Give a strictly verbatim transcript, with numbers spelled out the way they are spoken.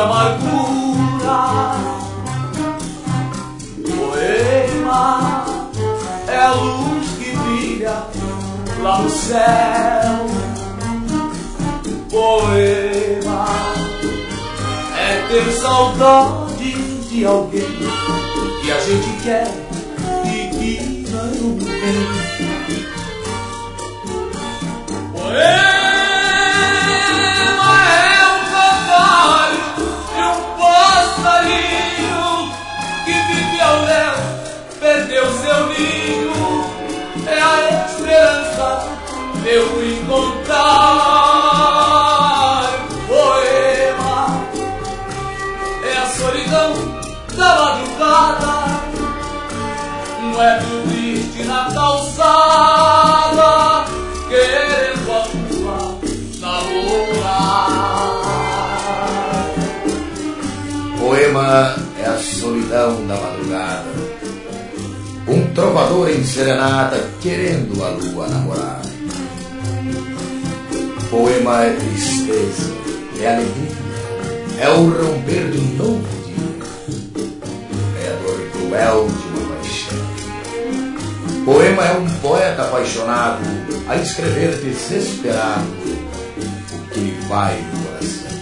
amargura. Poema é a luz que brilha lá no céu. Poema é ter saudade de alguém que a gente quer e que não tem. Poema é um cantario de um passarinho que vive ao léu, perdeu seu ninho. É a esperança de eu encontrar. Poema é a solidão da madrugada, um eco triste na calçada, querendo a tua namorar. Poema é a solidão da madrugada, um trovador em serenata querendo a lua namorar. Poema é tristeza, é alegria, é o romper de um novo dia, é a dor cruel de uma paixão. Poema é um poeta apaixonado a escrever desesperado o que lhe vai no coração.